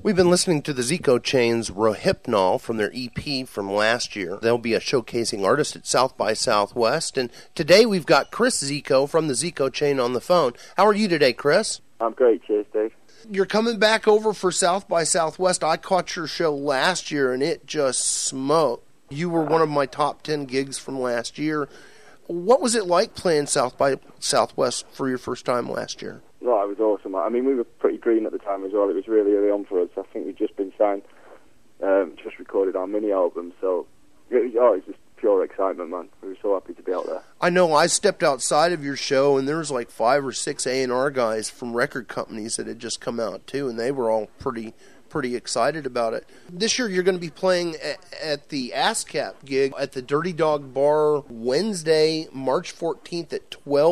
We've been listening to the Zico Chain's Rohypnol from their EP from last year. They'll be a showcasing artist at South by Southwest. And today we've got Chris Zico from the Zico Chain on the phone. How are you today, Chris? I'm great, cheers, Dave. You're coming back over for South by Southwest. I caught your show last year, and it just smoked. You were one of my top 10 gigs from last year. What was it like playing South by Southwest for your first time last year? No, it was awesome. I mean, we were pretty green at the time as well. It was really early on for us. I think we'd just been signed, just recorded our mini album. So, it was just pure excitement, man. We were so happy to be out there. I know. I stepped outside of your show, and there was like 5 or 6 A&R guys from record companies that had just come out, too, and they were all pretty excited about it. This year you're going to be playing at the ASCAP gig at the Dirty Dog Bar Wednesday, March 14th at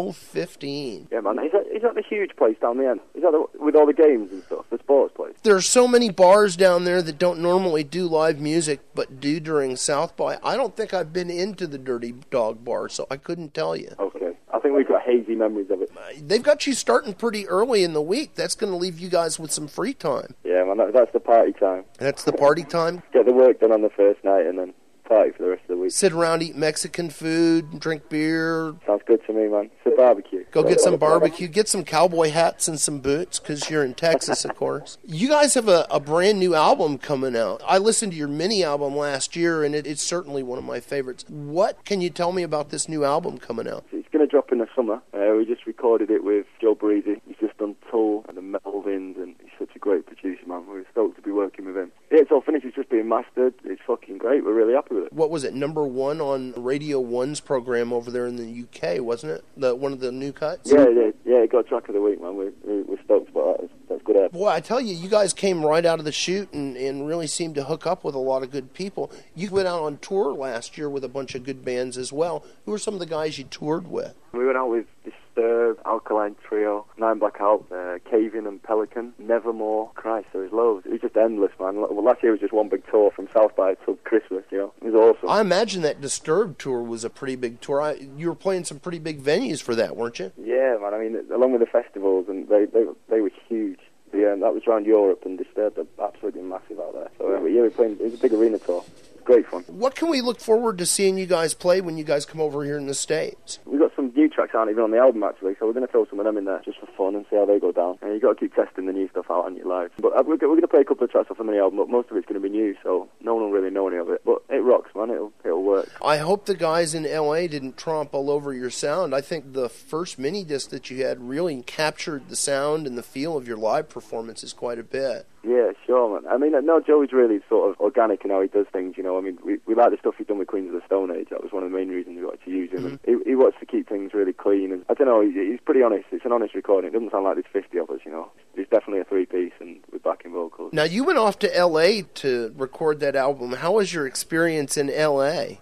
12:15. Yeah, man. Is that the huge place down the end? Is that with all the games and stuff, the sports place? There's so many bars down there that don't normally do live music but do during South by. I don't think I've been into the Dirty Dog Bar, so I couldn't tell you. Okay. I think we've got hazy memories of it. They've got you starting pretty early in the week. That's going to leave you guys with some free time. Yeah, man, that's the party time. That's the party time? Get the work done on the first night and then party for the rest of the week. Sit around, eat Mexican food, drink beer. Sounds good to me, man. It's a barbecue. Go get some barbecue. Get some cowboy hats and some boots because you're in Texas, of course. You guys have a brand new album coming out. I listened to your mini album last year, and it's certainly one of my favorites. What can you tell me about this new album coming out? It's going to drop in the summer. We just recorded it with Joe Breezy. He's just done Tool and the Melvins, and he's such a great producer, man. We're stoked to be working with him. Yeah, it's all finished. It's just being mastered. It's fucking great. We're really happy with it. What was it, number 1 on Radio 1's program over there in the UK, wasn't it? One of the new cuts? Yeah, it got track of the week, man. We're stoked about that. That's good. Boy, I tell you guys came right out of the chute and really seemed to hook up with a lot of good people. You went out on tour last year with a bunch of good bands as well. Who were some of the guys you toured with? We went out with Disturbed, Alkaline Trio, Nine Blackout, Cave-In and Pelican, Nevermore. Christ, there was loads. It was just endless, man. Well, last year was just one big tour from South by till Christmas, you know. It was awesome. I imagine that Disturbed tour was a pretty big tour. You were playing some pretty big venues for that, weren't you? Yeah, man. I mean, along with the festivals, and they were huge. Yeah, that was around Europe, and Disturbed are absolutely massive out there. So, yeah, we're playing. It was a big arena tour. Great fun. What can we look forward to seeing you guys play when you guys come over here in the States? We've got some new tracks aren't even on the album, actually, so we're going to throw some of them in there just for fun and see how they go down. And you've got to keep testing the new stuff out on your live. But we're going to play a couple of tracks off the mini album, but most of it's going to be new, so no one will really know any of it. But it rocks, man. It'll work. I hope the guys in L.A. didn't tromp all over your sound. I think the first mini disc that you had really captured the sound and the feel of your live performances quite a bit. Yeah, sure, man. I mean, no, Joey's really sort of organic in how he does things, you know. I mean, we like the stuff he's done with Queens of the Stone Age. That was one of the main reasons we wanted to use him. Mm-hmm. He wants to keep things really clean. And I don't know, he's pretty honest. It's an honest recording. It doesn't sound like there's 50 of us, you know. It's definitely a 3-piece and with backing vocals. Now, you went off to L.A. to record that album. How was your experience in L.A.?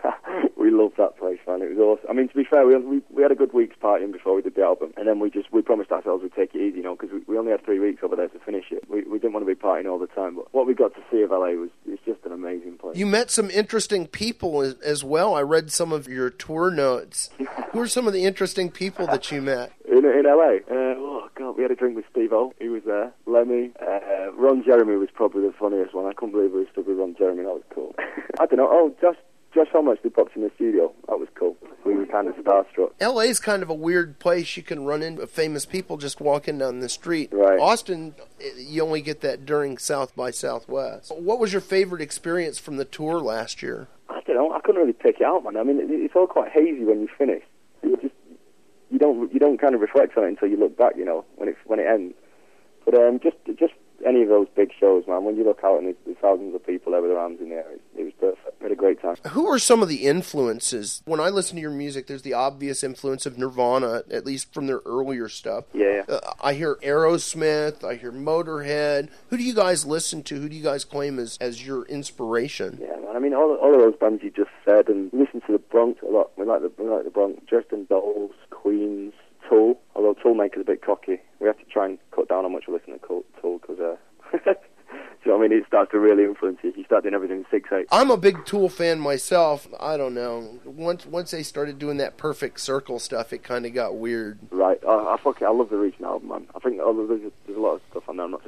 We loved that place, man. It was awesome. I mean, to be fair, we had a good week's partying before we did the album, and then we promised ourselves we'd take it easy, you know, because we only had 3 weeks over there to finish it. We didn't want to be partying all the time, but what we got to see of LA it's just an amazing place. You met some interesting people as well. I read some of your tour notes. Who are some of the interesting people that you met? In LA? Oh, God, we had a drink with Steve-O. He was there. Lemmy. Ron Jeremy was probably the funniest one. I couldn't believe we stood with Ron Jeremy. That was cool. I don't know. Oh, Josh Homme actually popped in the studio. That was cool. We were kind of starstruck. LA's kind of a weird place. You can run into famous people just walking down the street. Right. Austin, you only get that during South by Southwest. What was your favorite experience from the tour last year? I don't know. I couldn't really pick it out, man. I mean, it's all quite hazy when you finish. You don't kind of reflect on it until you look back, you know, when it ends. But just any of those big shows, man, when you look out and there's thousands of people there with their arms in the air, it was perfect. We had a great time. Who are some of the influences? When I listen to your music, there's the obvious influence of Nirvana, at least from their earlier stuff. Yeah. I hear Aerosmith, I hear Motorhead. Who do you guys listen to? Who do you guys claim as your inspiration? Yeah, man, I mean, all of those bands you just said, and we listen to the Bronx a lot. We like the Bronx, Dresden Dolls, Queens, Tool, although Tool make us a bit cocky. We have to try and cut down how much we listen to Tool, because you know what I mean? It starts to really influence you. You start doing everything 6/8. I'm a big Tool fan myself. I don't know. Once they started doing that Perfect Circle stuff, it kind of got weird. Right. I love the Reach album, man. I think there's a lot of stuff on there I'm not too into, but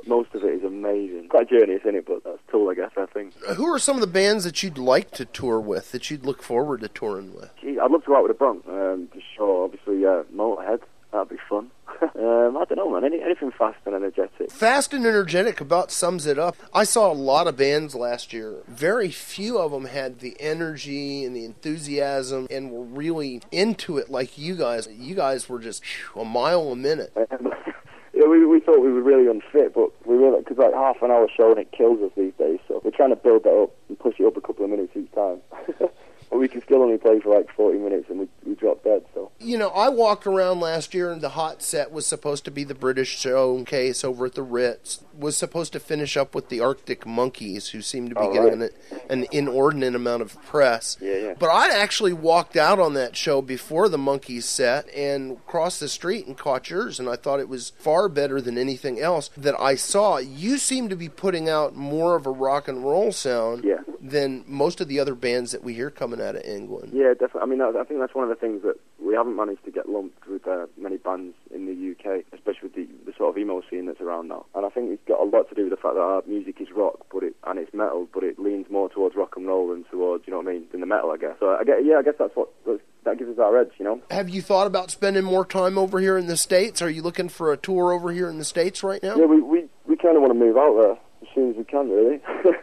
most of it is amazing. Quite journeyous in it, but that's cool, I guess, I think. Who are some of the bands that you'd like to tour with, that you'd look forward to touring with? Gee, I'd love to go out with a Bronx. Just sure, obviously, Motorhead. That'd be fun. I don't know, man. Anything fast and energetic. Fast and energetic about sums it up. I saw a lot of bands last year. Very few of them had the energy and the enthusiasm and were really into it like you guys. You guys were just a mile a minute. Yeah, we thought we were really unfit, but we realized, because like half an hour show and it kills us these days, so we're trying to build that up and push it up a couple of minutes each time. But we can still only play for like 40 minutes and we drop dead, so. You know, I walked around last year and the hot set was supposed to be the British showcase over at the Ritz. Was supposed to finish up with the Arctic Monkeys, who seem to be getting an inordinate amount of press. Yeah. But I actually walked out on that show before the Monkeys set and crossed the street and caught yours, and I thought it was far better than anything else that I saw. You seem to be putting out more of a rock and roll sound than most of the other bands that we hear coming out of England. Yeah, definitely. I mean, I think that's one of the things that we haven't managed to get lumped with many bands in the UK, especially with the sort of emo scene that's around now. And I think it's got a lot to do with the fact that our music is rock, and it's metal, but it leans more towards rock and roll than towards, you know what I mean, than the metal, I guess. So I guess that gives us our edge, you know. Have you thought about spending more time over here in the States? Are you looking for a tour over here in the States right now? Yeah, we kind of want to move out there as soon as we can, really.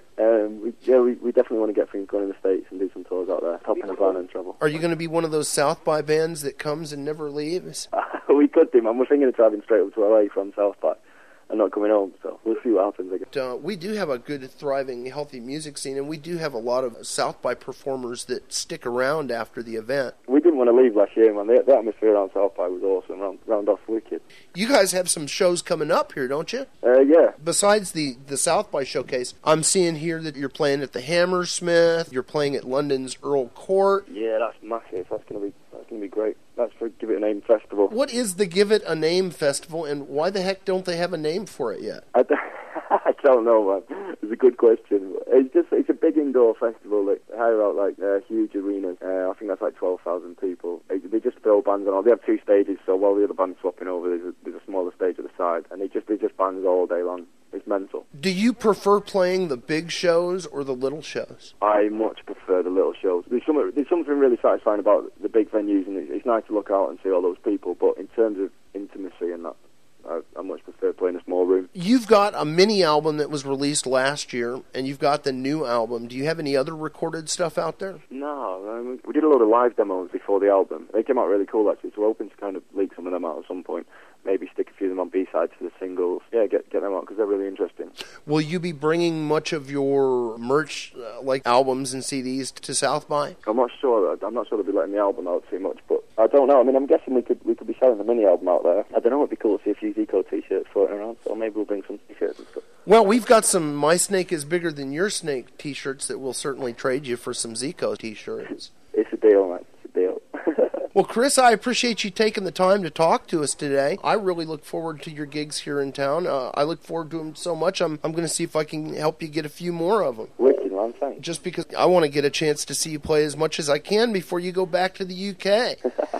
We definitely want to get things going in the States and do some tours out there, hop in a van and travel. Are you going to be one of those South by bands that comes and never leaves? We could do, man. We're thinking of driving straight up to LA from South by and not coming home, so we'll see what happens, I guess. We do have a good, thriving, healthy music scene, and we do have a lot of South by performers that stick around after the event. We didn't want to leave last year, man. The atmosphere around South by was awesome, round off wicked. You guys have some shows coming up here, don't you? Yeah. Besides the South by showcase, I'm seeing here that you're playing at the Hammersmith, you're playing at London's Earl Court. Yeah, that's massive. That's going to be great. That's for Give It a Name Festival. What is the Give It a Name Festival, and why the heck don't they have a name for it yet? I don't know, man. It's a good question. It's a big indoor festival that hire out like huge arenas. I think that's like 12,000 people. They just throw bands on. They have two stages, so while the other band's swapping over, there's a smaller stage at the side, and they just bands all day long. It's mental. Do you prefer playing the big shows or the little shows? I much prefer the little shows. There's something really satisfying about the big venues, and it's nice to look out and see all those people, but in terms of intimacy and that, I much prefer playing a small room. You've got a mini album that was released last year, and you've got the new album. Do you have any other recorded stuff out there? No, we did a lot of live demos before the album. They came out really cool, actually, so we're hoping to kind of leak some of them out at some point. Maybe stick a few of them on B-sides to the singles. Yeah, get them out because they're really interesting. Will you be bringing much of your merch, like albums and CDs, to South by? I'm not sure. I'm not sure they'll be letting the album out too much, but I don't know. I mean, I'm guessing we could be selling the mini album out there. I don't know. It'd be cool to see a few Zico t-shirts floating around, so maybe we'll bring some t-shirts and stuff. Well, we've got some My Snake is Bigger Than Your Snake t-shirts that we'll certainly trade you for some Zico t-shirts. It's a deal, man. It's a deal. Well, Chris, I appreciate you taking the time to talk to us today. I really look forward to your gigs here in town. I look forward to them so much, I'm going to see if I can help you get a few more of them. Wicked, man, thanks. Just because I want to get a chance to see you play as much as I can before you go back to the UK.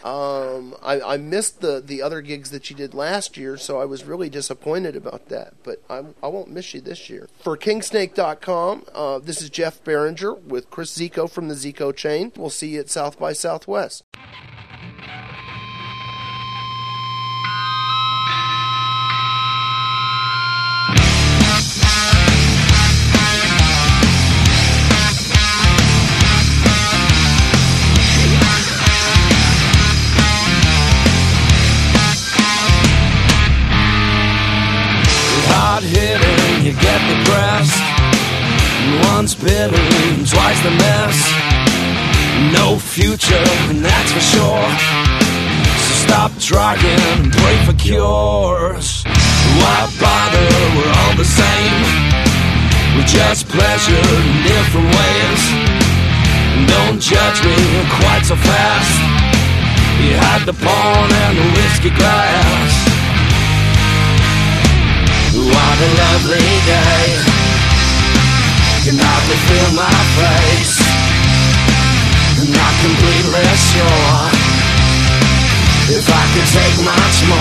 I missed the other gigs that you did last year, so I was really disappointed about that. But I won't miss you this year. For Kingsnake.com, this is Jeff Berenger with Chris Zico from the Zico Chain. We'll see you at South by Southwest. Hard-hitting, you get depressed. Once bitten, twice the mess. No future, and that's for sure. So stop trying, pray for cures. Why bother, we're all the same. We're just pleasure in different ways. Don't judge me quite so fast. You had the porn and the whiskey glass. What a lovely day. Can hardly feel my face. Not completely sure if I could take much